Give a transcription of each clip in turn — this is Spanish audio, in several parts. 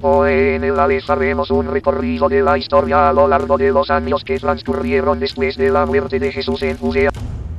Hoy en el ALES haremos un recorrido de la historia a lo largo de los años que transcurrieron después de la muerte de Jesús en Judea.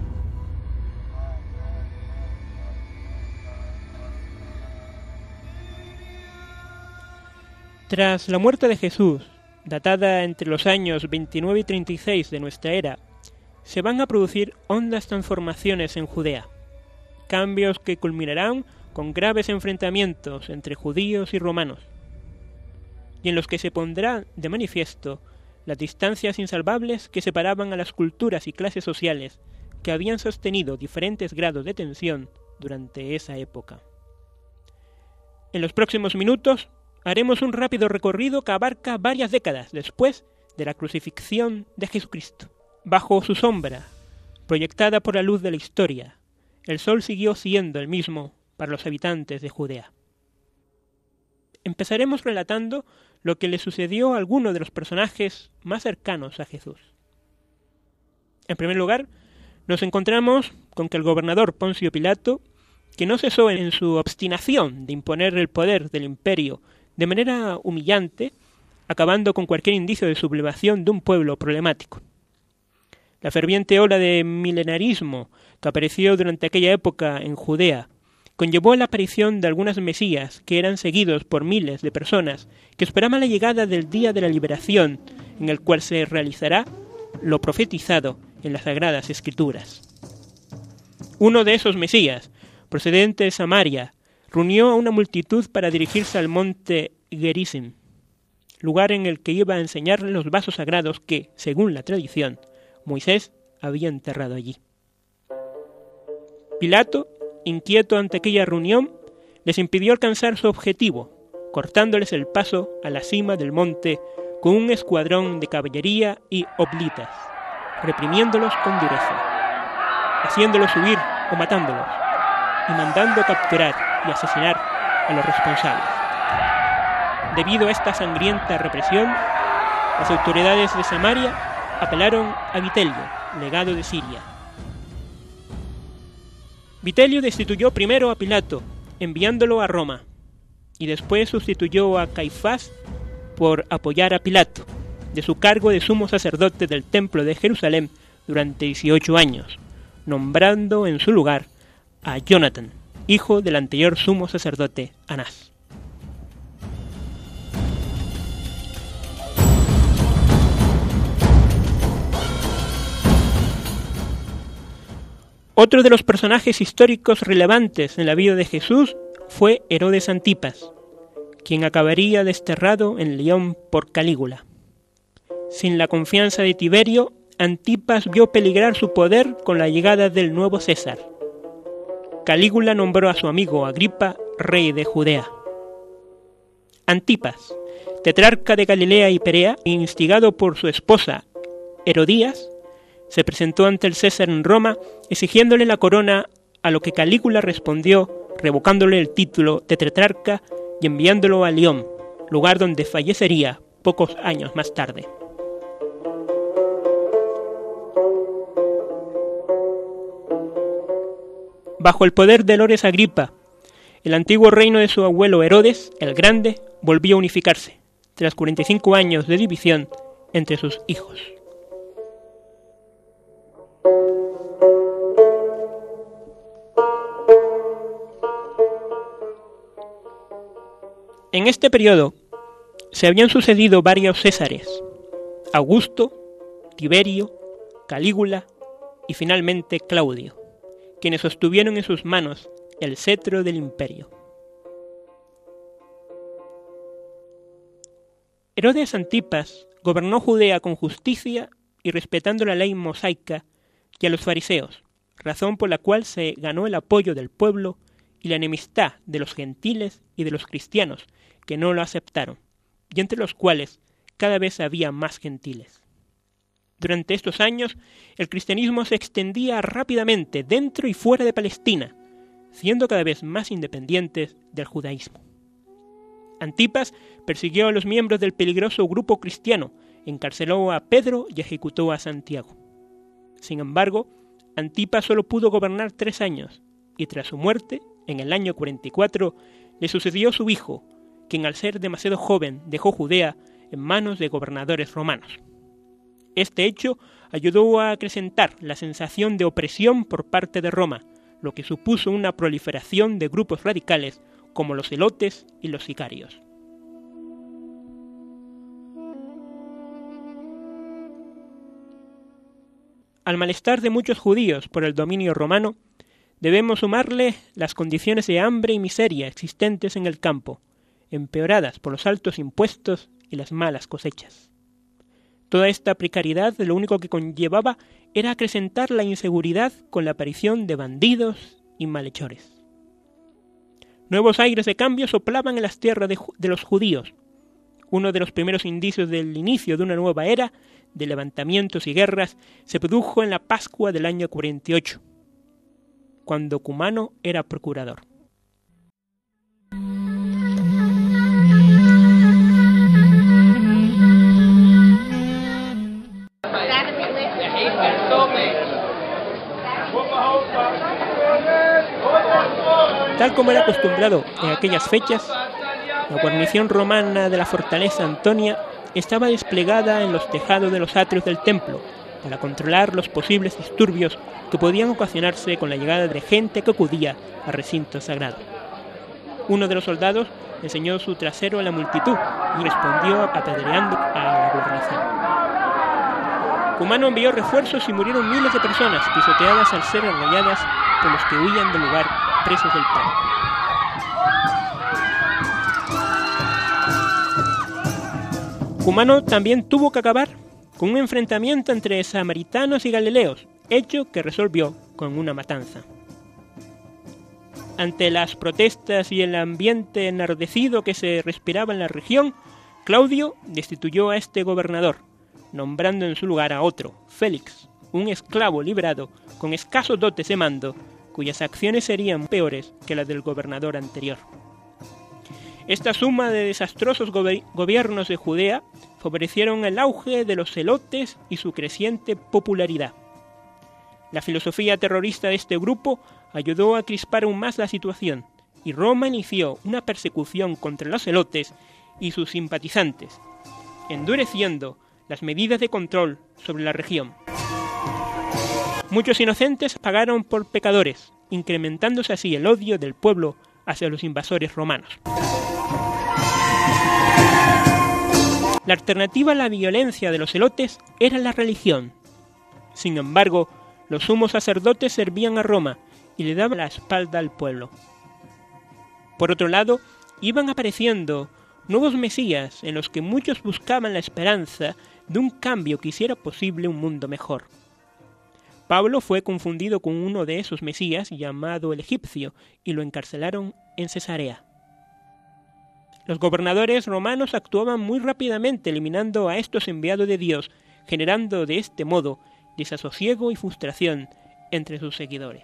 Tras la muerte de Jesús, datada entre los años 29 y 36 de nuestra era, se van a producir hondas transformaciones en Judea, cambios que culminarán con graves enfrentamientos entre judíos y romanos, y en los que se pondrá de manifiesto las distancias insalvables que separaban a las culturas y clases sociales que habían sostenido diferentes grados de tensión durante esa época. En los próximos minutos haremos un rápido recorrido que abarca varias décadas después de la crucifixión de Jesucristo. Bajo su sombra, proyectada por la luz de la historia, el sol siguió siendo el mismo para los habitantes de Judea. Empezaremos relatando lo que le sucedió a algunos de los personajes más cercanos a Jesús. En primer lugar, nos encontramos con que el gobernador Poncio Pilato, que no cesó en su obstinación de imponer el poder del imperio de manera humillante, acabando con cualquier indicio de sublevación de un pueblo problemático. La ferviente ola de milenarismo que apareció durante aquella época en Judea conllevó la aparición de algunas mesías que eran seguidos por miles de personas que esperaban la llegada del día de la liberación, en el cual se realizará lo profetizado en las Sagradas Escrituras. Uno de esos mesías, procedente de Samaria, reunió a una multitud para dirigirse al monte Gerizim, lugar en el que iba a enseñarle los vasos sagrados que, según la tradición, Moisés había enterrado allí. Pilato, inquieto ante aquella reunión, les impidió alcanzar su objetivo, cortándoles el paso a la cima del monte con un escuadrón de caballería y hoplitas, reprimiéndolos con dureza, haciéndolos huir o matándolos, y mandando capturar y asesinar a los responsables. Debido a esta sangrienta represión, las autoridades de Samaria apelaron a Vitelio, legado de Siria. Vitelio destituyó primero a Pilato, enviándolo a Roma, y después sustituyó a Caifás por apoyar a Pilato, de su cargo de sumo sacerdote del Templo de Jerusalén durante 18 años, nombrando en su lugar a Jonatán, hijo del anterior sumo sacerdote Anás. Otro de los personajes históricos relevantes en la vida de Jesús fue Herodes Antipas, quien acabaría desterrado en Lyon por Calígula. Sin la confianza de Tiberio, Antipas vio peligrar su poder con la llegada del nuevo César. Calígula nombró a su amigo Agripa rey de Judea. Antipas, tetrarca de Galilea y Perea, instigado por su esposa Herodías, se presentó ante el César en Roma exigiéndole la corona, a lo que Calígula respondió revocándole el título de tetrarca y enviándolo a Lyon, lugar donde fallecería pocos años más tarde. Bajo el poder de Herodes Agripa, el antiguo reino de su abuelo Herodes, el Grande, volvió a unificarse, tras 45 años de división entre sus hijos. En este periodo se habían sucedido varios Césares: Augusto, Tiberio, Calígula y finalmente Claudio, quienes sostuvieron en sus manos el cetro del imperio. Herodes Antipas gobernó Judea con justicia y respetando la ley mosaica y a los fariseos, razón por la cual se ganó el apoyo del pueblo y la enemistad de los gentiles y de los cristianos que no lo aceptaron, y entre los cuales cada vez había más gentiles. Durante estos años, el cristianismo se extendía rápidamente dentro y fuera de Palestina, siendo cada vez más independientes del judaísmo. Antipas persiguió a los miembros del peligroso grupo cristiano, encarceló a Pedro y ejecutó a Santiago. Sin embargo, Antipas solo pudo gobernar 3 años, y tras su muerte, en el año 44, le sucedió su hijo, quien al ser demasiado joven dejó Judea en manos de gobernadores romanos. Este hecho ayudó a acrecentar la sensación de opresión por parte de Roma, lo que supuso una proliferación de grupos radicales como los zelotes y los sicarios. Al malestar de muchos judíos por el dominio romano, debemos sumarle las condiciones de hambre y miseria existentes en el campo, empeoradas por los altos impuestos y las malas cosechas. Toda esta precariedad lo único que conllevaba era acrecentar la inseguridad con la aparición de bandidos y malhechores. Nuevos aires de cambio soplaban en las tierras de los judíos. Uno de los primeros indicios del inicio de una nueva era de levantamientos y guerras se produjo en la Pascua del año 48, cuando Cumano era procurador. Tal como era acostumbrado en aquellas fechas, la guarnición romana de la fortaleza Antonia estaba desplegada en los tejados de los atrios del templo para controlar los posibles disturbios que podían ocasionarse con la llegada de gente que acudía al recinto sagrado. Uno de los soldados enseñó su trasero a la multitud y respondió apedreando a la guarnición. Cumano envió refuerzos y murieron miles de personas pisoteadas al ser arrolladas por los que huían del lugar presos del pan. Cumano también tuvo que acabar con un enfrentamiento entre samaritanos y galileos, hecho que resolvió con una matanza. Ante las protestas y el ambiente enardecido que se respiraba en la región, Claudio destituyó a este gobernador, nombrando en su lugar a otro, Félix, un esclavo liberado con escasos dotes de mando, cuyas acciones serían peores que las del gobernador anterior. Esta suma de desastrosos gobiernos de Judea favorecieron el auge de los zelotes y su creciente popularidad. La filosofía terrorista de este grupo ayudó a crispar aún más la situación, y Roma inició una persecución contra los zelotes y sus simpatizantes, endureciendo las medidas de control sobre la región. Muchos inocentes pagaron por pecadores, incrementándose así el odio del pueblo hacia los invasores romanos. La alternativa a la violencia de los zelotes era la religión. Sin embargo, los sumos sacerdotes servían a Roma y le daban la espalda al pueblo. Por otro lado, iban apareciendo nuevos mesías en los que muchos buscaban la esperanza de un cambio que hiciera posible un mundo mejor. Pablo fue confundido con uno de esos mesías llamado el egipcio y lo encarcelaron en Cesarea. Los gobernadores romanos actuaban muy rápidamente eliminando a estos enviados de Dios, generando de este modo desasosiego y frustración entre sus seguidores.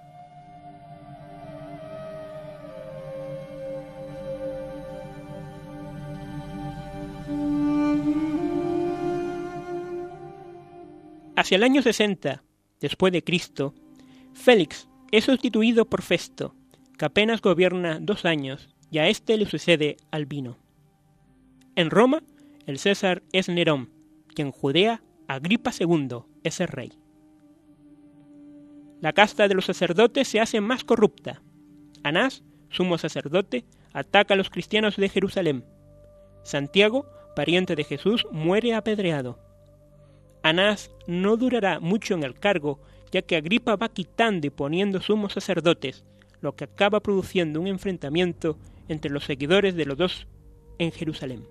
Hacia el año 60, después de Cristo, Félix es sustituido por Festo, que apenas gobierna 2 años, y a este le sucede Albino. En Roma, el César es Nerón, y en Judea, Agripa II es el rey. La casta de los sacerdotes se hace más corrupta. Anás, sumo sacerdote, ataca a los cristianos de Jerusalén. Santiago, pariente de Jesús, muere apedreado. Anás no durará mucho en el cargo, ya que Agripa va quitando y poniendo sumos sacerdotes, lo que acaba produciendo un enfrentamiento entre los seguidores de los dos en Jerusalén.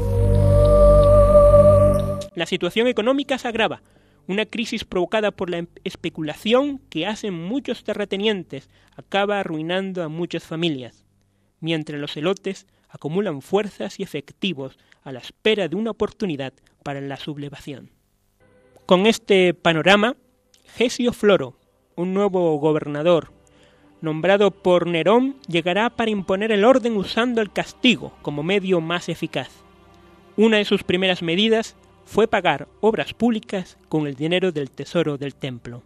La situación económica se agrava, una crisis provocada por la especulación que hacen muchos terratenientes acaba arruinando a muchas familias, mientras los zelotes acumulan fuerzas y efectivos a la espera de una oportunidad para la sublevación. Con este panorama, Gesio Floro, un nuevo gobernador nombrado por Nerón, llegará para imponer el orden usando el castigo como medio más eficaz. Una de sus primeras medidas fue pagar obras públicas con el dinero del tesoro del templo.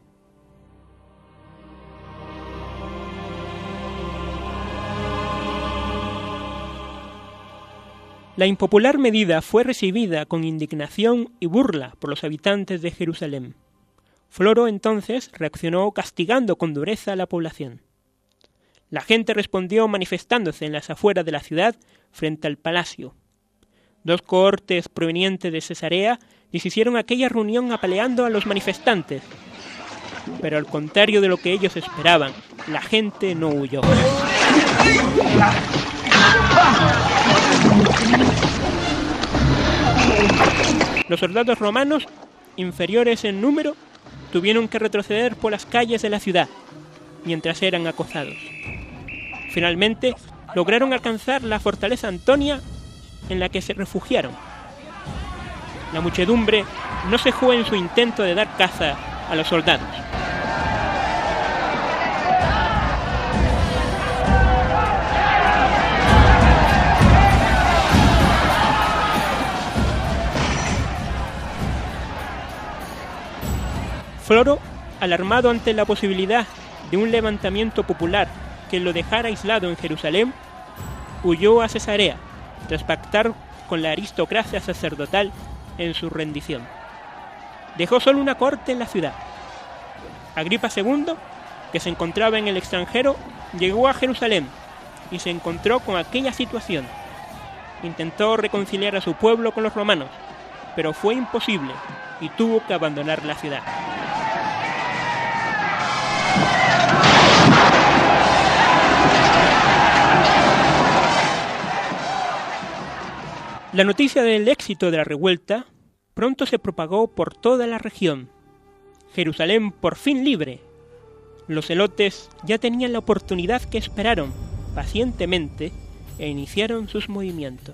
La impopular medida fue recibida con indignación y burla por los habitantes de Jerusalén. Floro entonces reaccionó castigando con dureza a la población. La gente respondió manifestándose en las afueras de la ciudad frente al palacio. 2 cohortes provenientes de Cesarea deshicieron aquella reunión apaleando a los manifestantes. Pero al contrario de lo que ellos esperaban, la gente no huyó. Los soldados romanos, inferiores en número, tuvieron que retroceder por las calles de la ciudad, mientras eran acosados. Finalmente, lograron alcanzar la fortaleza Antonia, en la que se refugiaron. La muchedumbre no cejó en su intento de dar caza a los soldados. Floro, alarmado ante la posibilidad de un levantamiento popular que lo dejara aislado en Jerusalén, huyó a Cesarea, tras pactar con la aristocracia sacerdotal en su rendición. Dejó solo una corte en la ciudad. Agripa II, que se encontraba en el extranjero, llegó a Jerusalén y se encontró con aquella situación. Intentó reconciliar a su pueblo con los romanos, pero fue imposible y tuvo que abandonar la ciudad. La noticia del éxito de la revuelta pronto se propagó por toda la región. Jerusalén por fin libre. Los celotes ya tenían la oportunidad que esperaron pacientemente e iniciaron sus movimientos.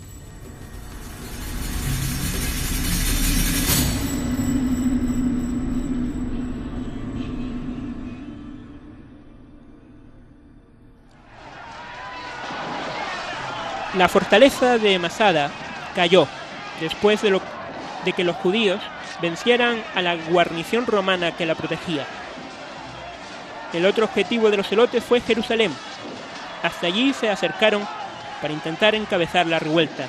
La fortaleza de Masada cayó después de que los judíos vencieran a la guarnición romana que la protegía. El otro objetivo de los celotes fue Jerusalén. Hasta allí se acercaron para intentar encabezar la revuelta.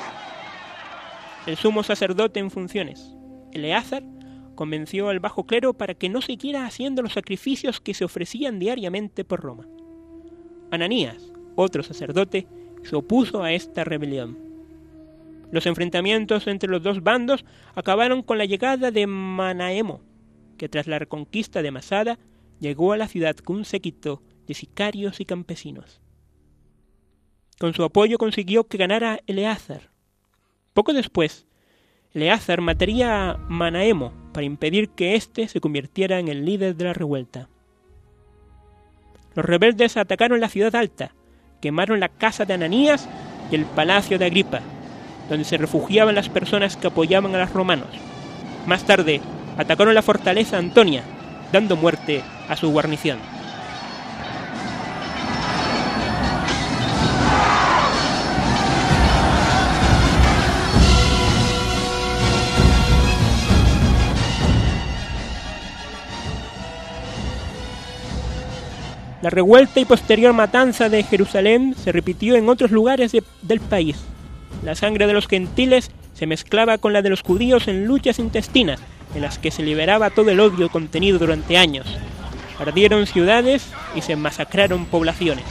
El sumo sacerdote en funciones, Eleazar, convenció al bajo clero para que no siguiera haciendo los sacrificios que se ofrecían diariamente por Roma. Ananías, otro sacerdote, se opuso a esta rebelión. Los enfrentamientos entre los dos bandos acabaron con la llegada de Manaemo, que tras la reconquista de Masada llegó a la ciudad con un séquito de sicarios y campesinos. Con su apoyo consiguió que ganara Eleazar. Poco después, Eleazar mataría a Manaemo para impedir que éste se convirtiera en el líder de la revuelta. Los rebeldes atacaron la ciudad alta, quemaron la casa de Ananías y el palacio de Agripa, donde se refugiaban las personas que apoyaban a los romanos. Más tarde, atacaron la fortaleza Antonia, dando muerte a su guarnición. La revuelta y posterior matanza de Jerusalén se repitió en otros lugares del país. La sangre de los gentiles se mezclaba con la de los judíos en luchas intestinas, en las que se liberaba todo el odio contenido durante años. Ardieron ciudades y se masacraron poblaciones.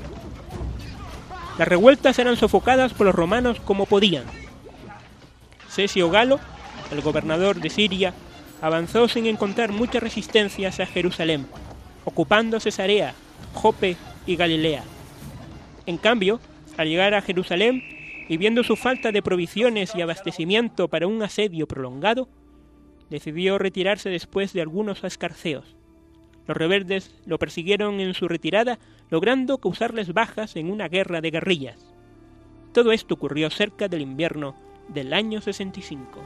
Las revueltas eran sofocadas por los romanos como podían. Cesio Galo, el gobernador de Siria, avanzó sin encontrar mucha resistencia hacia Jerusalén, ocupando Cesarea, Jope y Galilea. En cambio, al llegar a Jerusalén y viendo su falta de provisiones y abastecimiento para un asedio prolongado, decidió retirarse después de algunos escarceos. Los rebeldes lo persiguieron en su retirada, logrando causarles bajas en una guerra de guerrillas. Todo esto ocurrió cerca del invierno del año 65.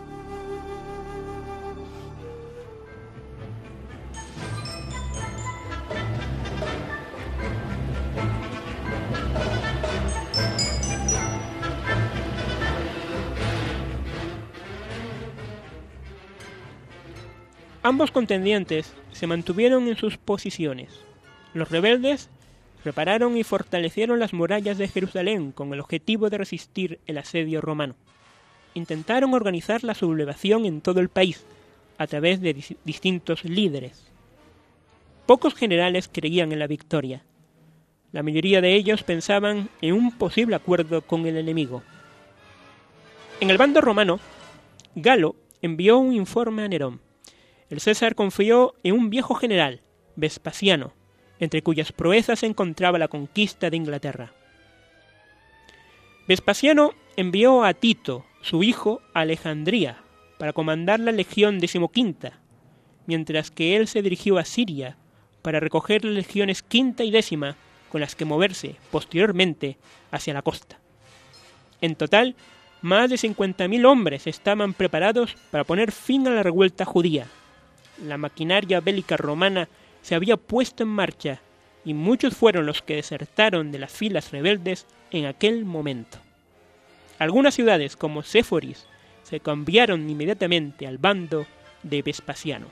Ambos contendientes se mantuvieron en sus posiciones. Los rebeldes Repararon y fortalecieron las murallas de Jerusalén con el objetivo de resistir el asedio romano. Intentaron organizar la sublevación en todo el país, a través de distintos líderes. Pocos generales creían en la victoria. La mayoría de ellos pensaban en un posible acuerdo con el enemigo. En el bando romano, Galo envió un informe a Nerón. El César confió en un viejo general, Vespasiano, entre cuyas proezas se encontraba la conquista de Inglaterra. Vespasiano envió a Tito, su hijo, a Alejandría, para comandar la legión 15ª, mientras que él se dirigió a Siria para recoger las legiones 5ª y 10ª, con las que moverse posteriormente hacia la costa. En total, más de 50.000 hombres estaban preparados para poner fin a la revuelta judía. La maquinaria bélica romana se había puesto en marcha y muchos fueron los que desertaron de las filas rebeldes en aquel momento. Algunas ciudades como Séforis se cambiaron inmediatamente al bando de Vespasiano.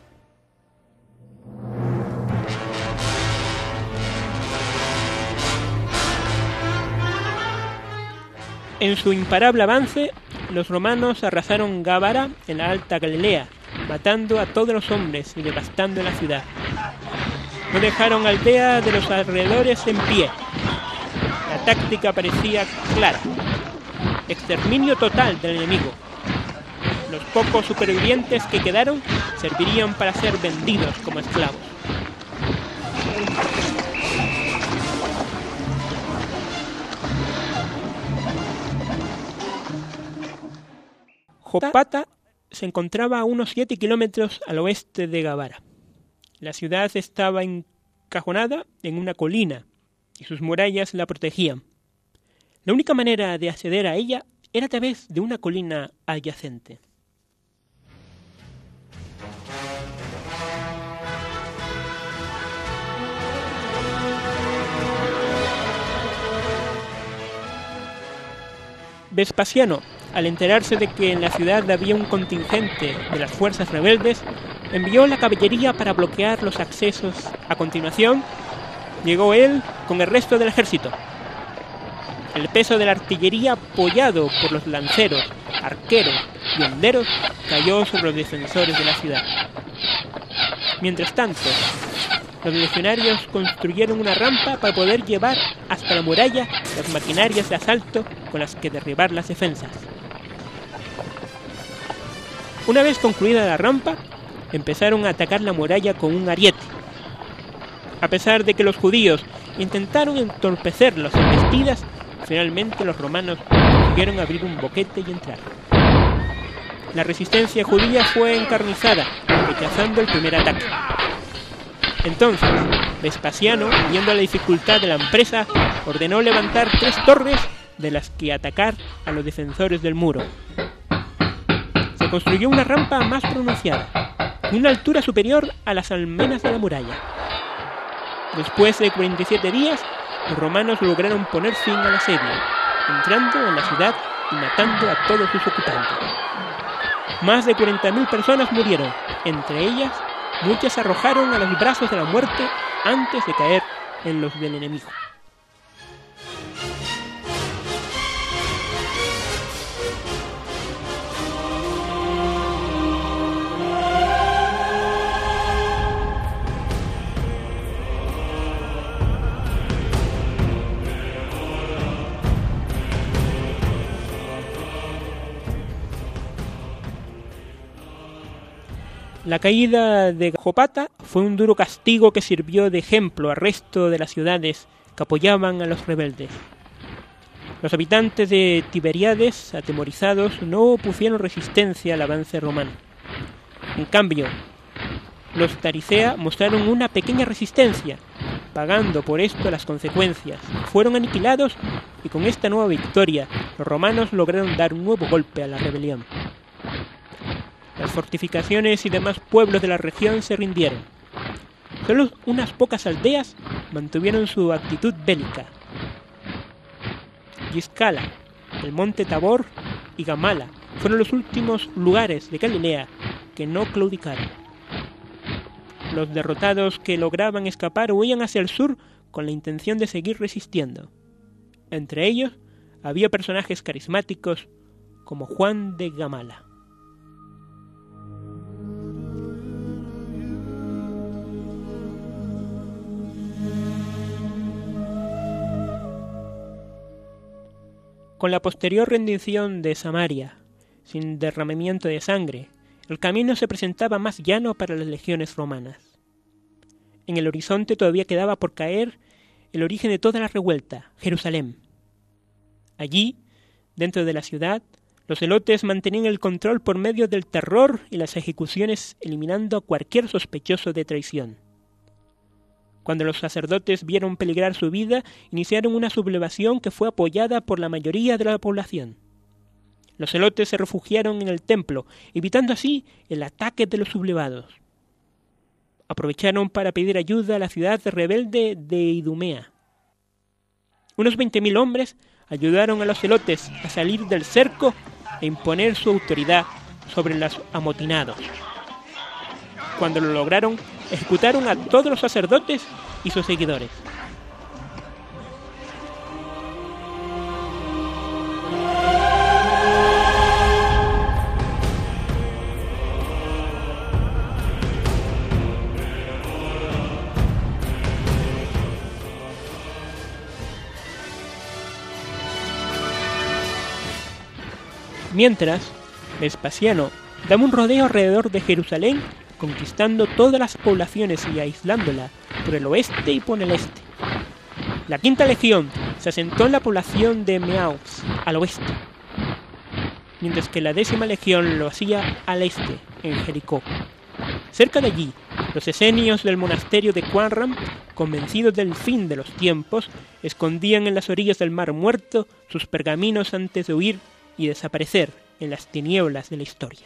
En su imparable avance, los romanos arrasaron Gábara en la Alta Galilea, matando a todos los hombres y devastando la ciudad. No dejaron aldea de los alrededores en pie. La táctica parecía clara: exterminio total del enemigo. Los pocos supervivientes que quedaron servirían para ser vendidos como esclavos. Jopata se encontraba a unos 7 kilómetros al oeste de Gábara. La ciudad estaba encajonada en una colina y sus murallas la protegían. La única manera de acceder a ella era a través de una colina adyacente. Vespasiano, al enterarse de que en la ciudad había un contingente de las fuerzas rebeldes, envió la caballería para bloquear los accesos. A continuación, llegó él con el resto del ejército. El peso de la artillería, apoyado por los lanceros, arqueros y honderos, cayó sobre los defensores de la ciudad. Mientras tanto, los legionarios construyeron una rampa para poder llevar hasta la muralla las maquinarias de asalto con las que derribar las defensas. Una vez concluida la rampa, empezaron a atacar la muralla con un ariete. A pesar de que los judíos intentaron entorpecer las embestidas, finalmente los romanos consiguieron abrir un boquete y entrar. La resistencia judía fue encarnizada, rechazando el primer ataque. Entonces, Vespasiano, viendo la dificultad de la empresa, ordenó levantar 3 torres de las que atacar a los defensores del muro. Se construyó una rampa más pronunciada, de una altura superior a las almenas de la muralla. Después de 47 días, los romanos lograron poner fin al asedio, entrando en la ciudad y matando a todos sus ocupantes. Más de 40.000 personas murieron, entre ellas muchas se arrojaron a los brazos de la muerte antes de caer en los del enemigo. La caída de Jopata fue un duro castigo que sirvió de ejemplo al resto de las ciudades que apoyaban a los rebeldes. Los habitantes de Tiberíades, atemorizados, no opusieron resistencia al avance romano. En cambio, los Taricea mostraron una pequeña resistencia, pagando por esto las consecuencias. Fueron aniquilados y con esta nueva victoria los romanos lograron dar un nuevo golpe a la rebelión. Las fortificaciones y demás pueblos de la región se rindieron. Solo unas pocas aldeas mantuvieron su actitud bélica. Giscala, el monte Tabor y Gamala fueron los últimos lugares de Galilea que no claudicaron. Los derrotados que lograban escapar huían hacia el sur con la intención de seguir resistiendo. Entre ellos había personajes carismáticos como Juan de Gamala. Con la posterior rendición de Samaria, sin derramamiento de sangre, el camino se presentaba más llano para las legiones romanas. En el horizonte todavía quedaba por caer el origen de toda la revuelta, Jerusalén. Allí, dentro de la ciudad, los zelotes mantenían el control por medio del terror y las ejecuciones, eliminando a cualquier sospechoso de traición. Cuando los sacerdotes vieron peligrar su vida, iniciaron una sublevación que fue apoyada por la mayoría de la población. Los zelotes se refugiaron en el templo, evitando así el ataque de los sublevados. Aprovecharon para pedir ayuda a la ciudad rebelde de Idumea. Unos 20.000 hombres ayudaron a los zelotes a salir del cerco e imponer su autoridad sobre los amotinados. Cuando lo lograron, ejecutaron a todos los sacerdotes y sus seguidores. Mientras, Vespasiano daba un rodeo alrededor de Jerusalén, conquistando todas las poblaciones y aislándola por el oeste y por el este. La quinta legión se asentó en la población de Meaux, al oeste, mientras que la 10ª legión lo hacía al este, en Jericó. Cerca de allí, los esenios del monasterio de Qumran, convencidos del fin de los tiempos, escondían en las orillas del Mar Muerto sus pergaminos antes de huir y desaparecer en las tinieblas de la historia.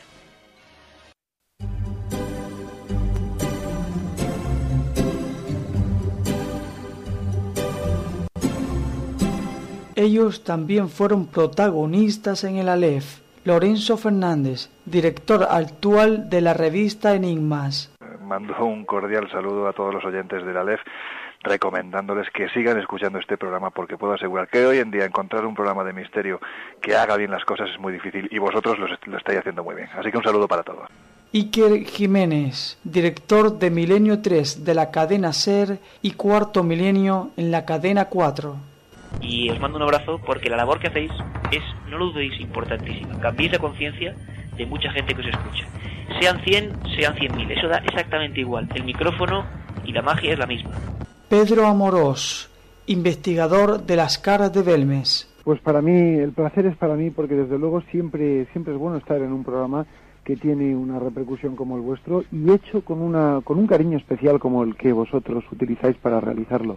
Ellos también fueron protagonistas en el Aleph. Lorenzo Fernández, director actual de la revista Enigmas. Mando un cordial saludo a todos los oyentes del Aleph, recomendándoles que sigan escuchando este programa, porque puedo asegurar que hoy en día encontrar un programa de misterio que haga bien las cosas es muy difícil, y vosotros lo estáis haciendo muy bien. Así que un saludo para todos. Iker Jiménez, director de Milenio 3 de la cadena SER y Cuarto Milenio en la cadena 4. Y os mando un abrazo, porque la labor que hacéis es, no lo dudéis, importantísima. Cambiéis la conciencia de mucha gente que os escucha. Sean 100, sean 100.000, eso da exactamente igual. El micrófono y la magia es la misma. Pedro Amorós, investigador de las Caras de Belmes. Pues para mí, el placer es para mí, porque desde luego siempre es bueno estar en un programa que tiene una repercusión como el vuestro y hecho con un cariño especial como el que vosotros utilizáis para realizarlo.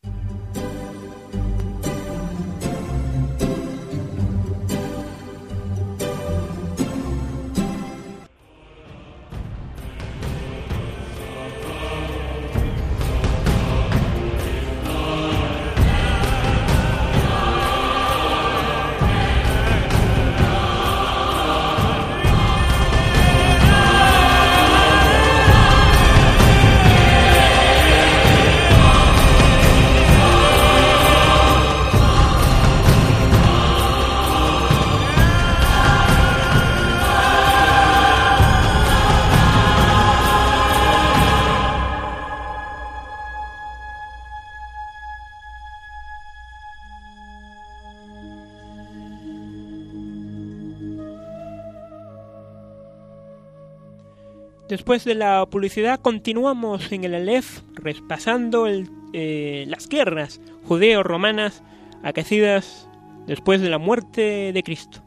Después de la publicidad continuamos en el Aleph repasando las guerras judeo-romanas acaecidas después de la muerte de Cristo.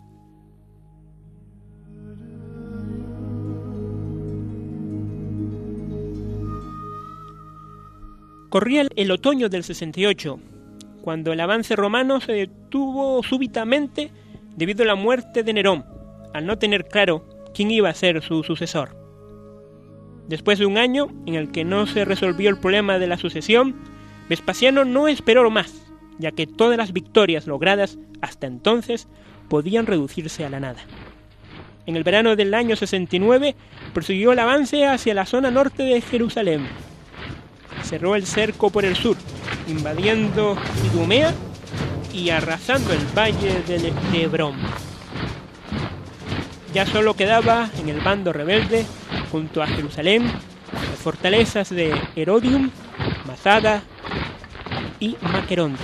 Corría el otoño del 68, cuando el avance romano se detuvo súbitamente debido a la muerte de Nerón, al no tener claro quién iba a ser su sucesor. Después de un año en el que no se resolvió el problema de la sucesión, Vespasiano no esperó más, ya que todas las victorias logradas hasta entonces podían reducirse a la nada. En el verano del año 69 prosiguió el avance hacia la zona norte de Jerusalén. cerró el cerco por el sur, invadiendo Idumea y arrasando el valle de Hebrón. Ya solo quedaba en el bando rebelde, junto a Jerusalén, las fortalezas de Herodium, Masada y Maqueronte.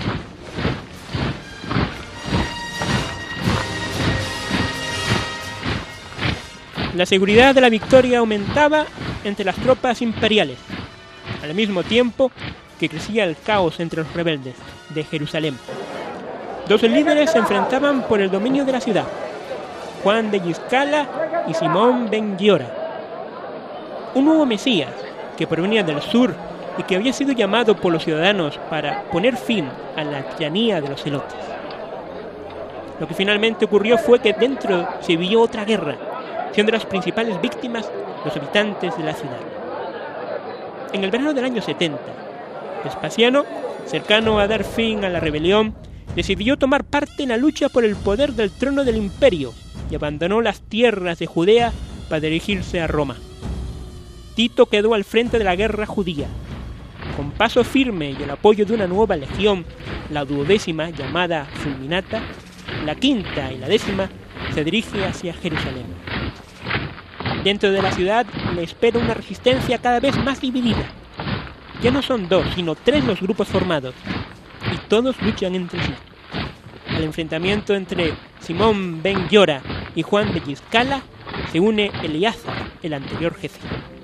La seguridad de la victoria aumentaba entre las tropas imperiales, al mismo tiempo que crecía el caos entre los rebeldes de Jerusalén. Dos líderes se enfrentaban por el dominio de la ciudad, Juan de Giscala y Simón ben Giora. Un nuevo Mesías, que provenía del sur y que había sido llamado por los ciudadanos para poner fin a la tiranía de los celotes. Lo que finalmente ocurrió fue que dentro se vio otra guerra, siendo las principales víctimas los habitantes de la ciudad. En el verano del año 70, Vespasiano, cercano a dar fin a la rebelión, decidió tomar parte en la lucha por el poder del trono del imperio y abandonó las tierras de Judea para dirigirse a Roma. Tito quedó al frente de la guerra judía. Con paso firme y el apoyo de una nueva legión, la 12ª llamada Fulminata, la 5ª y la 10ª se dirige hacia Jerusalén. Dentro de la ciudad le espera una resistencia cada vez más dividida. Ya no son 2, sino 3 los grupos formados, y todos luchan entre sí. Al enfrentamiento entre Simón ben Giora y Juan de Giscala se une Eleazar, el anterior jefe.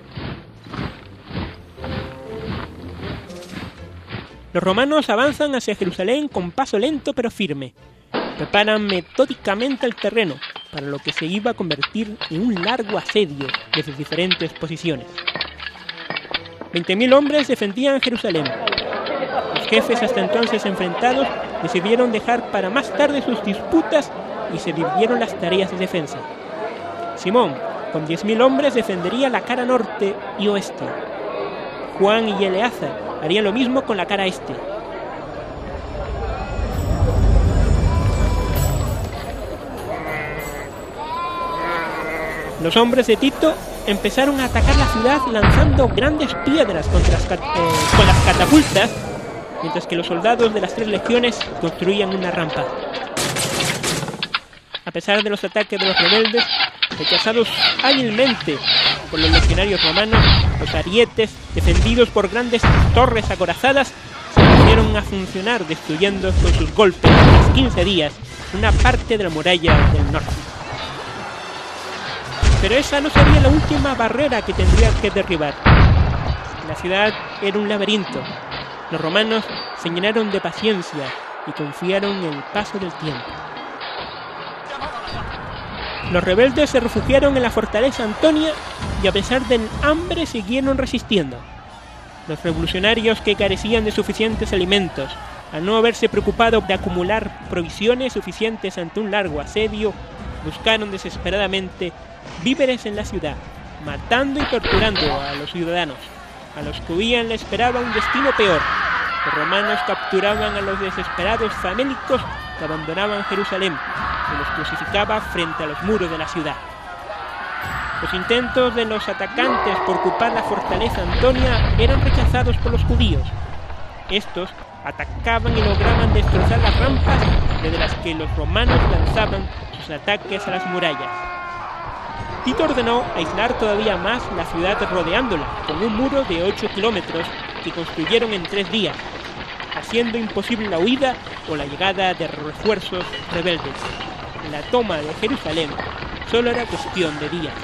Los romanos avanzan hacia Jerusalén con paso lento pero firme. Preparan metódicamente el terreno para lo que se iba a convertir en un largo asedio desde diferentes posiciones. 20.000 hombres defendían Jerusalén. Los jefes hasta entonces enfrentados decidieron dejar para más tarde sus disputas y se dividieron las tareas de defensa. Simón, con 10.000 hombres, defendería la cara norte y oeste. Juan y Eleazar harían lo mismo con la cara este. Los hombres de Tito empezaron a atacar la ciudad lanzando grandes piedras con las catapultas, mientras que los soldados de las 3 legiones construían una rampa. A pesar de los ataques de los rebeldes, rechazados hábilmente por los legionarios romanos, los arietes, defendidos por grandes torres acorazadas, se pusieron a funcionar destruyendo con sus golpes tras 15 días una parte de la muralla del norte. Pero esa no sería la última barrera que tendrían que derribar. La ciudad era un laberinto. Los romanos se llenaron de paciencia y confiaron en el paso del tiempo. Los rebeldes se refugiaron en la fortaleza Antonia y a pesar del hambre siguieron resistiendo. Los revolucionarios, que carecían de suficientes alimentos, al no haberse preocupado de acumular provisiones suficientes ante un largo asedio, buscaron desesperadamente víveres en la ciudad, matando y torturando a los ciudadanos. A los que huían le esperaba un destino peor. Los romanos capturaban a los desesperados famélicos que abandonaban Jerusalén y los crucificaba frente a los muros de la ciudad. Los intentos de los atacantes por ocupar la fortaleza Antonia eran rechazados por los judíos. Estos atacaban y lograban destrozar las rampas desde las que los romanos lanzaban sus ataques a las murallas. Tito ordenó aislar todavía más la ciudad rodeándola con un muro de 8 kilómetros que construyeron en 3 días, haciendo imposible la huida o la llegada de refuerzos rebeldes. La toma de Jerusalén solo era cuestión de días.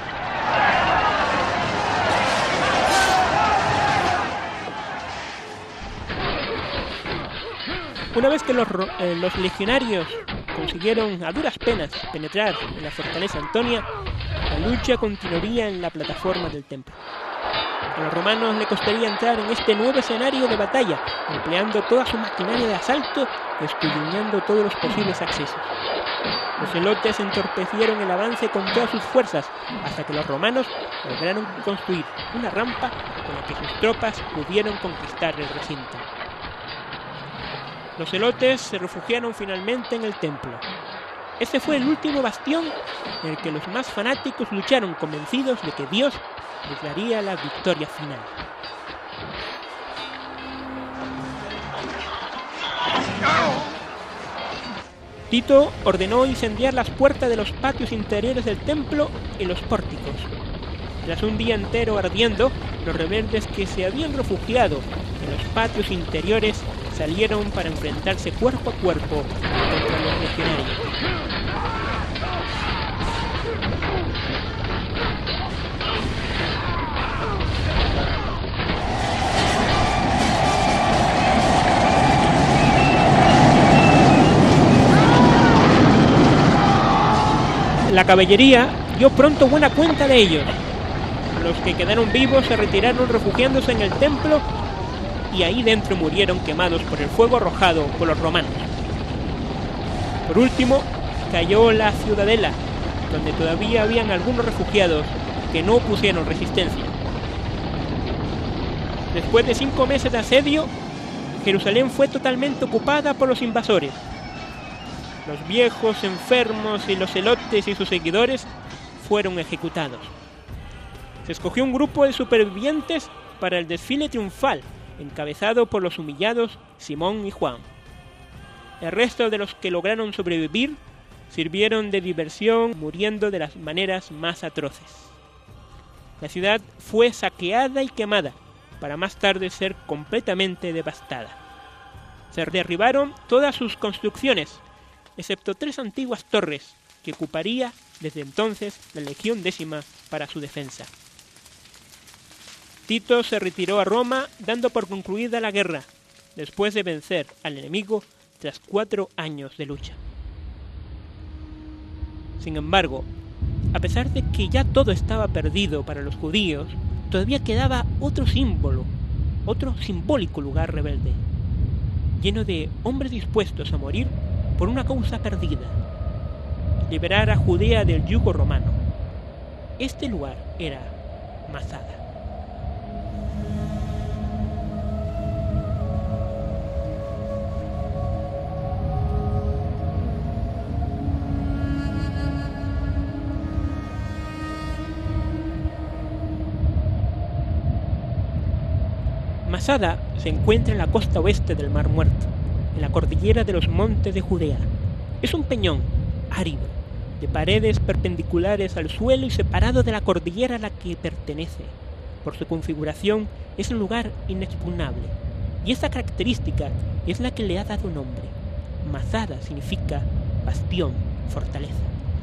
Una vez que los legionarios consiguieron a duras penas penetrar en la fortaleza Antonia, la lucha continuaría en la plataforma del templo. A los romanos le costaría entrar en este nuevo escenario de batalla, empleando toda su maquinaria de asalto, escudriñando todos los posibles accesos. Los celotes entorpecieron el avance con todas sus fuerzas, hasta que los romanos lograron construir una rampa con la que sus tropas pudieron conquistar el recinto. Los celotes se refugiaron finalmente en el templo. Este fue el último bastión en el que los más fanáticos lucharon, convencidos de que Dios les daría la victoria final. Tito ordenó incendiar las puertas de los patios interiores del templo y los pórticos. Tras un día entero ardiendo, los rebeldes que se habían refugiado en los patios interiores salieron para enfrentarse cuerpo a cuerpo contra los legionarios. La caballería dio pronto buena cuenta de ellos. Los que quedaron vivos se retiraron refugiándose en el templo y ahí dentro murieron quemados por el fuego arrojado por los romanos. Por último, cayó la ciudadela, donde todavía habían algunos refugiados que no opusieron resistencia. Después de 5 meses de asedio, Jerusalén fue totalmente ocupada por los invasores. Los viejos, enfermos y los celotes y sus seguidores fueron ejecutados. Se escogió un grupo de supervivientes para el desfile triunfal, encabezado por los humillados Simón y Juan. El resto de los que lograron sobrevivir sirvieron de diversión, muriendo de las maneras más atroces. La ciudad fue saqueada y quemada, para más tarde ser completamente devastada. Se derribaron todas sus construcciones, excepto 3 antiguas torres que ocuparía desde entonces la Legión Décima para su defensa. Tito se retiró a Roma dando por concluida la guerra, después de vencer al enemigo tras 4 años de lucha. Sin embargo, a pesar de que ya todo estaba perdido para los judíos, todavía quedaba otro símbolo, otro simbólico lugar rebelde, lleno de hombres dispuestos a morir por una causa perdida: liberar a Judea del yugo romano. Este lugar era Masada. Masada se encuentra en la costa oeste del Mar Muerto, en la cordillera de los montes de Judea. Es un peñón árido, de paredes perpendiculares al suelo y separado de la cordillera a la que pertenece. Por su configuración es un lugar inexpugnable, y esta característica es la que le ha dado nombre. Masada significa bastión, fortaleza.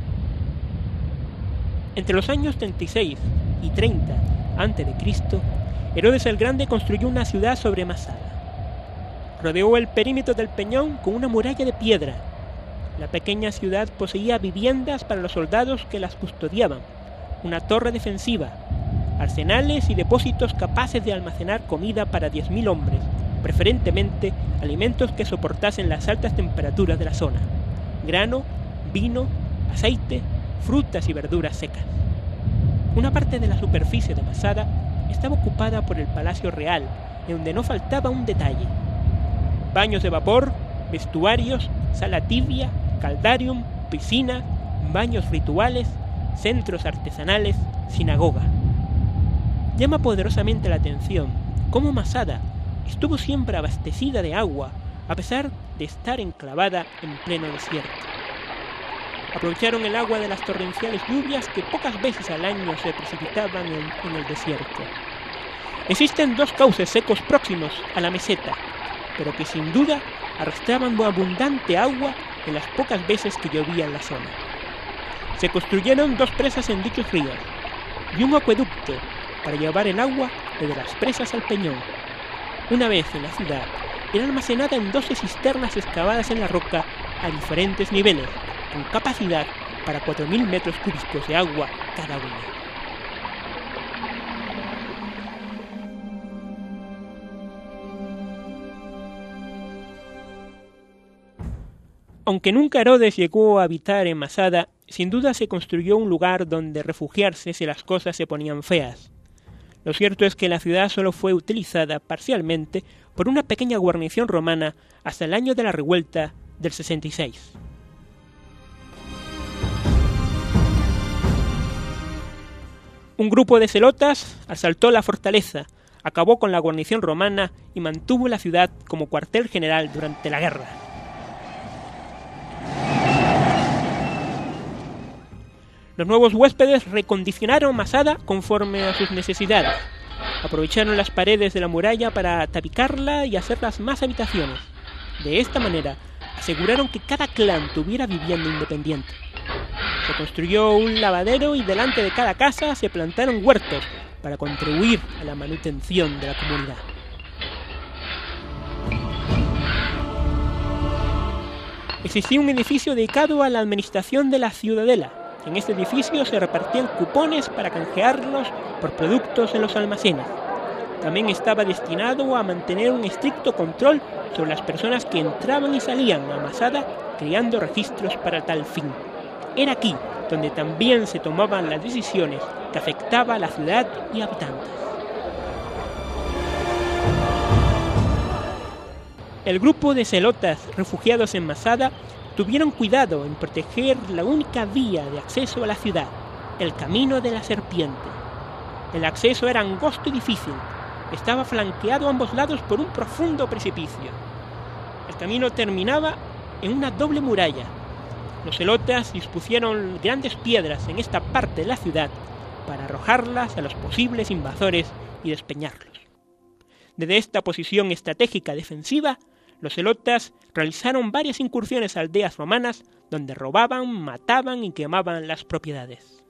Entre los años 36 y 30 a.C., Herodes el Grande construyó una ciudad sobre Masada. Rodeó el perímetro del peñón con una muralla de piedra. La pequeña ciudad poseía viviendas para los soldados que las custodiaban, una torre defensiva, arsenales y depósitos capaces de almacenar comida para 10.000 hombres, preferentemente alimentos que soportasen las altas temperaturas de la zona: grano, vino, aceite, frutas y verduras secas. Una parte de la superficie de Masada estaba ocupada por el Palacio Real, en donde no faltaba un detalle: baños de vapor, vestuarios, sala tibia, caldarium, piscina, baños rituales, centros artesanales, sinagoga. Llama poderosamente la atención cómo Masada estuvo siempre abastecida de agua, a pesar de estar enclavada en pleno desierto. Aprovecharon el agua de las torrenciales lluvias que pocas veces al año se precipitaban en el desierto. Existen 2 cauces secos próximos a la meseta, pero que sin duda arrastraban abundante agua en las pocas veces que llovía en la zona. Se construyeron 2 presas en dichos ríos y un acueducto para llevar el agua desde las presas al peñón. Una vez en la ciudad, era almacenada en 12 cisternas excavadas en la roca a diferentes niveles, con capacidad para 4.000 metros cúbicos de agua cada una. Aunque nunca Herodes llegó a habitar en Masada, sin duda se construyó un lugar donde refugiarse si las cosas se ponían feas. Lo cierto es que la ciudad solo fue utilizada parcialmente por una pequeña guarnición romana hasta el año de la revuelta del 66. Un grupo de celotas asaltó la fortaleza, acabó con la guarnición romana y mantuvo la ciudad como cuartel general durante la guerra. Los nuevos huéspedes recondicionaron Masada conforme a sus necesidades. Aprovecharon las paredes de la muralla para tapicarla y hacerlas más habitaciones. De esta manera, aseguraron que cada clan tuviera vivienda independiente. Se construyó un lavadero y delante de cada casa se plantaron huertos para contribuir a la manutención de la comunidad. Existía un edificio dedicado a la administración de la ciudadela. En este edificio se repartían cupones para canjearlos por productos en los almacenes. También estaba destinado a mantener un estricto control sobre las personas que entraban y salían a Masada, creando registros para tal fin. Era aquí donde también se tomaban las decisiones que afectaban a la ciudad y habitantes. El grupo de celotas refugiados en Masada tuvieron cuidado en proteger la única vía de acceso a la ciudad, el Camino de la Serpiente. El acceso era angosto y difícil. Estaba flanqueado a ambos lados por un profundo precipicio. El camino terminaba en una doble muralla. Los celotas dispusieron grandes piedras en esta parte de la ciudad para arrojarlas a los posibles invasores y despeñarlos. Desde esta posición estratégica defensiva, los celotas realizaron varias incursiones a aldeas romanas donde robaban, mataban y quemaban las propiedades.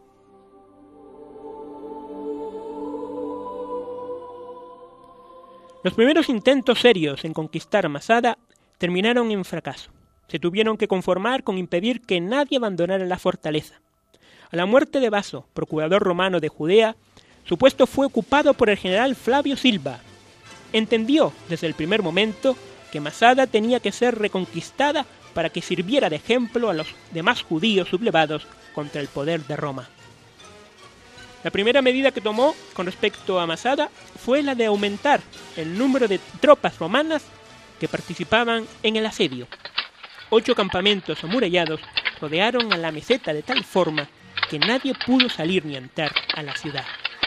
Los primeros intentos serios en conquistar Masada terminaron en fracaso. Se tuvieron que conformar con impedir que nadie abandonara la fortaleza. A la muerte de Baso, procurador romano de Judea, su puesto fue ocupado por el general Flavio Silva. Entendió desde el primer momento que Masada tenía que ser reconquistada para que sirviera de ejemplo a los demás judíos sublevados contra el poder de Roma. La primera medida que tomó con respecto a Masada fue la de aumentar el número de tropas romanas que participaban en el asedio. 8 campamentos amurallados rodearon a la meseta de tal forma que nadie pudo salir ni entrar a la ciudad.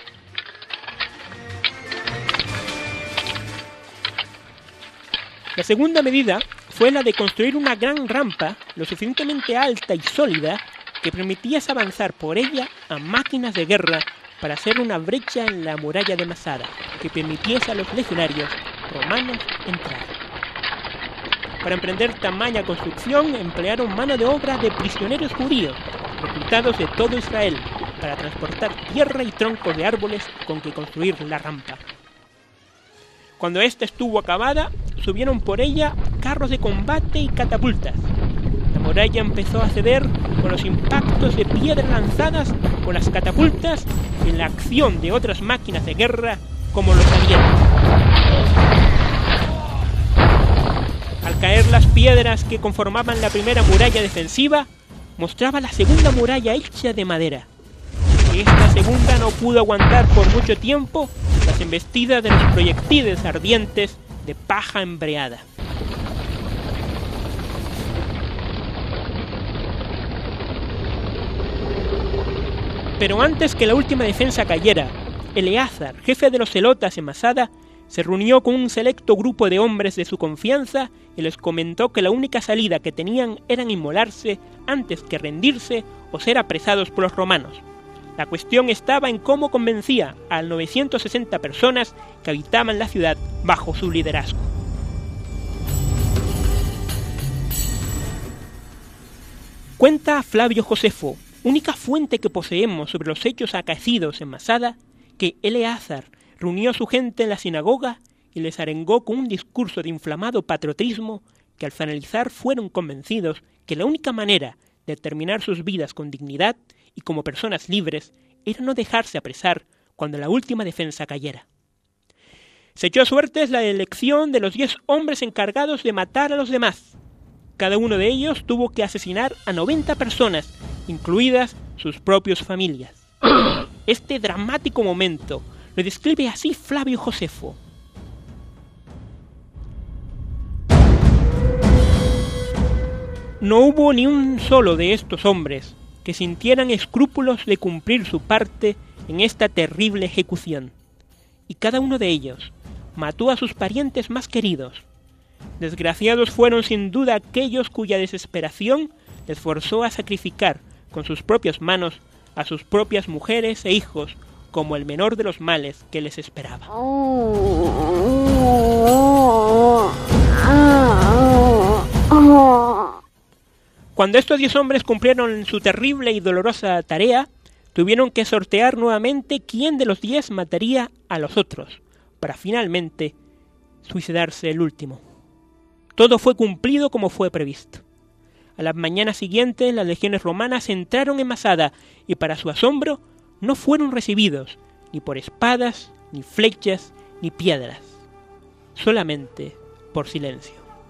La segunda medida fue la de construir una gran rampa lo suficientemente alta y sólida que permitiese avanzar por ella a máquinas de guerra para hacer una brecha en la muralla de Masada que permitiese a los legionarios romanos entrar. Para emprender tamaña construcción emplearon mano de obra de prisioneros judíos reclutados de todo Israel para transportar tierra y troncos de árboles con que construir la rampa. Cuando ésta estuvo acabada, subieron por ella carros de combate y catapultas. La muralla empezó a ceder con los impactos de piedra lanzadas por las catapultas y en la acción de otras máquinas de guerra como los aviones. Al caer las piedras que conformaban la primera muralla defensiva, mostraba la segunda muralla hecha de madera. Esta segunda no pudo aguantar por mucho tiempo las embestidas de los proyectiles ardientes de paja embreada. Pero antes que la última defensa cayera, Eleazar, jefe de los celotas en Masada, se reunió con un selecto grupo de hombres de su confianza y les comentó que la única salida que tenían era inmolarse antes que rendirse o ser apresados por los romanos. La cuestión estaba en cómo convencía a 960 personas que habitaban la ciudad bajo su liderazgo. Cuenta Flavio Josefo, única fuente que poseemos sobre los hechos acaecidos en Masada, que Eleazar reunió a su gente en la sinagoga y les arengó con un discurso de inflamado patriotismo que al finalizar fueron convencidos que la única manera de terminar sus vidas con dignidad y como personas libres era no dejarse apresar cuando la última defensa cayera. Se echó a suertes la elección de los 10 hombres encargados de matar a los demás. Cada uno de ellos tuvo que asesinar a 90 personas, incluidas sus propias familias. Este dramático momento lo describe así Flavio Josefo. No hubo ni un solo de estos hombres que sintieran escrúpulos de cumplir su parte en esta terrible ejecución, y cada uno de ellos mató a sus parientes más queridos. Desgraciados fueron sin duda aquellos cuya desesperación les forzó a sacrificar con sus propias manos a sus propias mujeres e hijos como el menor de los males que les esperaba. Cuando estos 10 hombres cumplieron su terrible y dolorosa tarea, tuvieron que sortear nuevamente quién de los 10 mataría a los otros, para finalmente suicidarse el último. Todo fue cumplido como fue previsto. A la mañana siguiente, las legiones romanas entraron en Masada y, para su asombro, no fueron recibidos ni por espadas, ni flechas, ni piedras, solamente por silencio.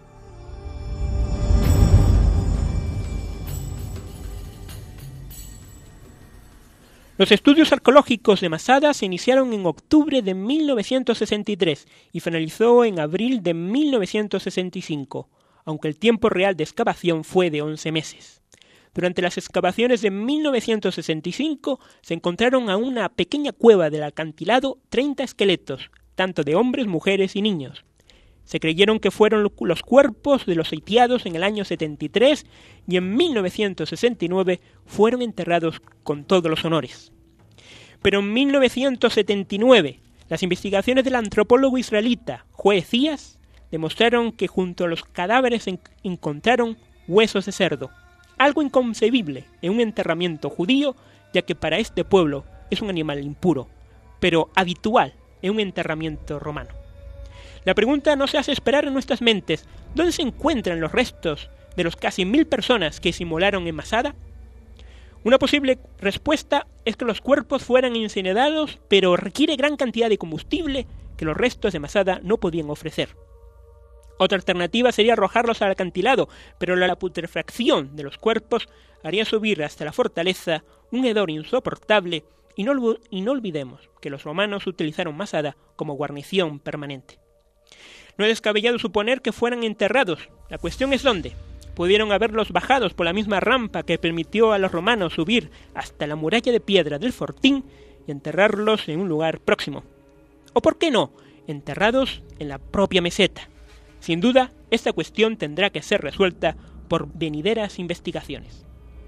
Los estudios arqueológicos de Masada se iniciaron en octubre de 1963 y finalizó en abril de 1965, aunque el tiempo real de excavación fue de 11 meses. Durante las excavaciones de 1965 se encontraron a una pequeña cueva del acantilado 30 esqueletos, tanto de hombres, mujeres y niños. Se creyeron que fueron los cuerpos de los sitiados en el año 73 y en 1969 fueron enterrados con todos los honores. Pero en 1979, las investigaciones del antropólogo israelita Joe Zías demostraron que junto a los cadáveres encontraron huesos de cerdo, algo inconcebible en un enterramiento judío, ya que para este pueblo es un animal impuro, pero habitual en un enterramiento romano. La pregunta no se hace esperar en nuestras mentes: ¿dónde se encuentran los restos de los casi 1000 personas que se inmolaron en Masada? Una posible respuesta es que los cuerpos fueran incinerados, pero requiere gran cantidad de combustible que los restos de Masada no podían ofrecer. Otra alternativa sería arrojarlos al acantilado, pero la putrefacción de los cuerpos haría subir hasta la fortaleza un hedor insoportable, y no olvidemos que los romanos utilizaron Masada como guarnición permanente. No es descabellado suponer que fueran enterrados. La cuestión es dónde. Pudieron haberlos bajados por la misma rampa que permitió a los romanos subir hasta la muralla de piedra del fortín y enterrarlos en un lugar próximo. O por qué no, enterrados en la propia meseta. Sin duda, esta cuestión tendrá que ser resuelta por venideras investigaciones.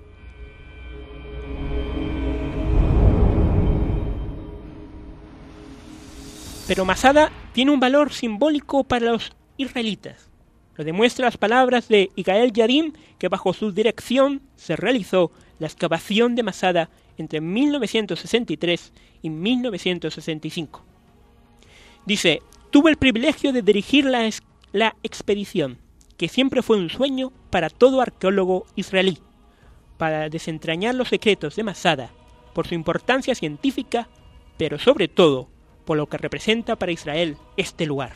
Pero Masada tiene un valor simbólico para los israelitas. Lo demuestran las palabras de Yigael Yadim, que bajo su dirección se realizó la excavación de Masada entre 1963 y 1965. Dice: tuve el privilegio de dirigir la expedición, que siempre fue un sueño para todo arqueólogo israelí, para desentrañar los secretos de Masada, por su importancia científica, pero sobre todo por lo que representa para Israel este lugar.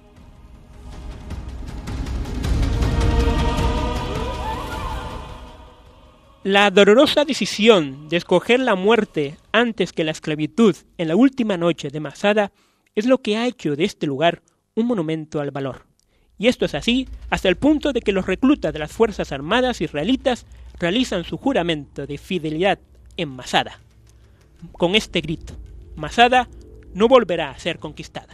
La dolorosa decisión de escoger la muerte antes que la esclavitud en la última noche de Masada es lo que ha hecho de este lugar un monumento al valor. Y esto es así hasta el punto de que los reclutas de las Fuerzas Armadas israelitas realizan su juramento de fidelidad en Masada, con este grito: Masada no volverá a ser conquistada.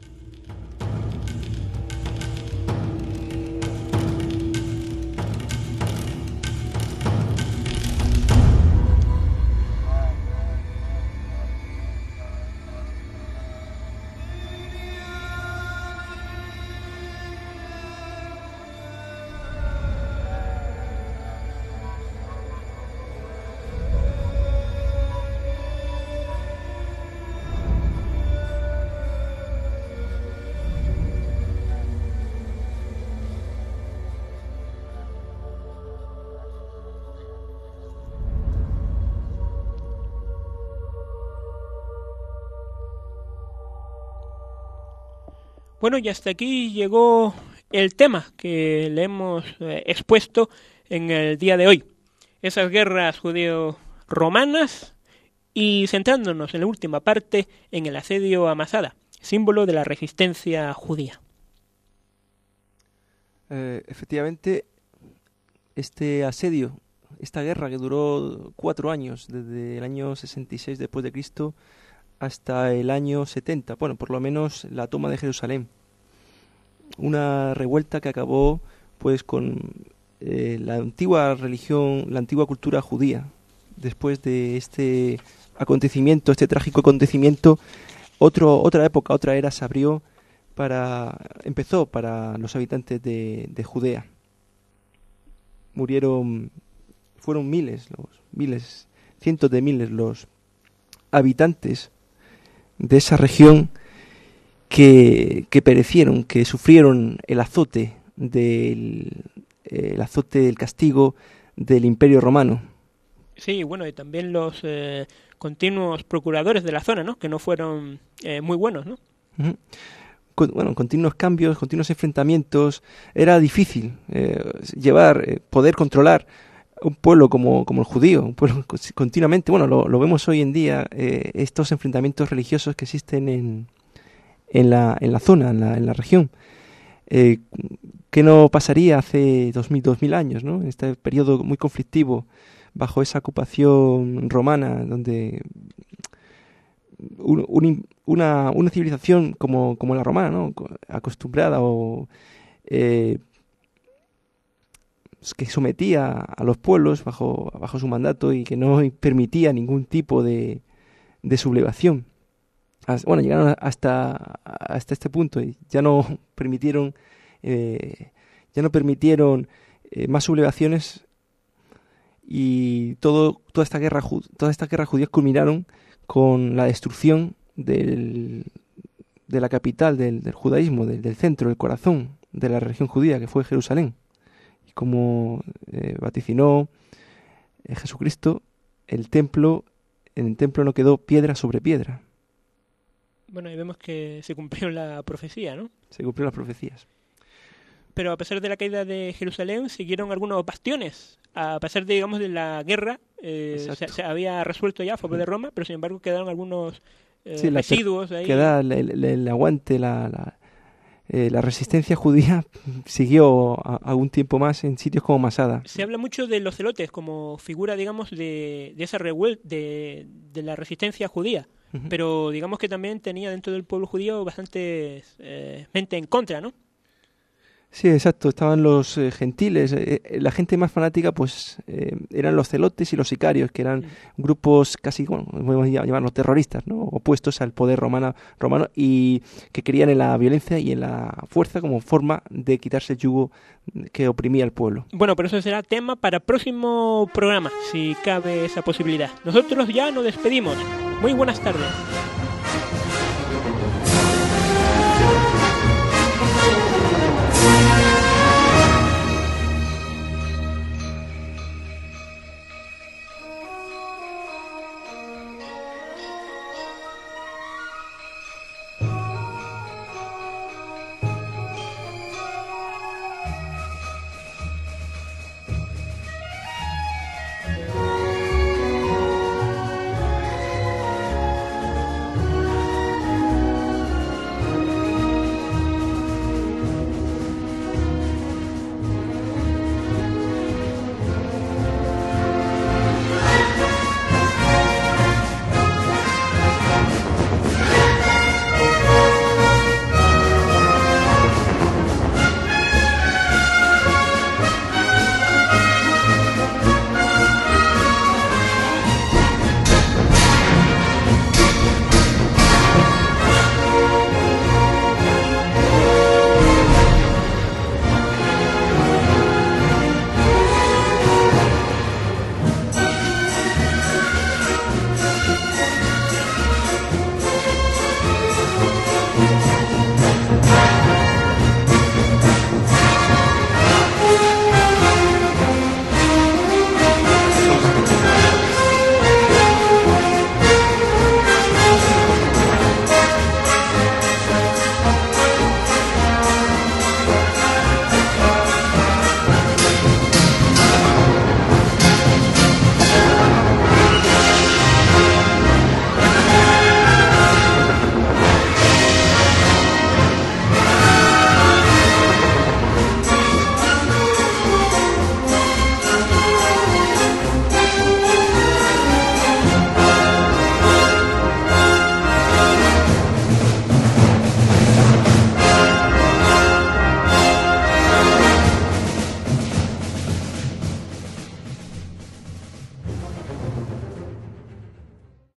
Bueno, y hasta aquí llegó el tema que le hemos expuesto en el día de hoy. Esas guerras judeo-romanas, y centrándonos en la última parte, en el asedio a Masada, símbolo de la resistencia judía. Efectivamente, este asedio, esta guerra que duró 4 años, desde el año 66 después de Cristo hasta el año 70, bueno, por lo menos la toma de Jerusalén. Una revuelta que acabó pues con la antigua religión, la antigua cultura judía, después de este acontecimiento, este trágico acontecimiento, otra época, otra era se abrió empezó para los habitantes de Judea. Fueron miles, cientos de miles los habitantes de esa región que perecieron, que sufrieron el azote del castigo del Imperio Romano. Sí, bueno, y también los continuos procuradores de la zona, ¿no? Que no fueron muy buenos, ¿no? Uh-huh. Continuos cambios, continuos enfrentamientos. Era difícil poder controlar un pueblo como el judío, un pueblo continuamente. Bueno, lo vemos hoy en día, estos enfrentamientos religiosos que existen en la zona, en la región. ¿Qué no pasaría hace 2000 años, ¿no? En este periodo muy conflictivo, bajo esa ocupación romana, donde una civilización como la romana, ¿no? Acostumbrada que sometía a los pueblos bajo su mandato y que no permitía ningún tipo de sublevación. Llegaron hasta este punto y ya no permitieron más sublevaciones, y todas estas guerras judías culminaron con la destrucción de la capital del judaísmo, del centro, del corazón de la religión judía, que fue Jerusalén. Y como vaticinó Jesucristo, en el templo no quedó piedra sobre piedra. Bueno, y vemos que se cumplió la profecía, ¿no? Se cumplieron las profecías. Pero a pesar de la caída de Jerusalén, siguieron algunos bastiones. A pesar de la guerra, se había resuelto ya a favor de Roma, pero sin embargo quedaron algunos residuos ahí. Queda el aguante, la resistencia judía siguió algún tiempo más en sitios como Masada. Se habla mucho de los celotes como figura, de esa revuelta, de la resistencia judía. Uh-huh. Pero digamos que también tenía dentro del pueblo judío bastante gente en contra, ¿no? Sí, exacto. Estaban los gentiles. La gente más fanática, eran los celotes y los sicarios, que eran grupos casi, podemos llamarlos terroristas, ¿no? Opuestos al poder romano y que creían en la violencia y en la fuerza como forma de quitarse el yugo que oprimía al pueblo. Bueno, pero eso será tema para próximo programa, si cabe esa posibilidad. Nosotros ya nos despedimos. Muy buenas tardes.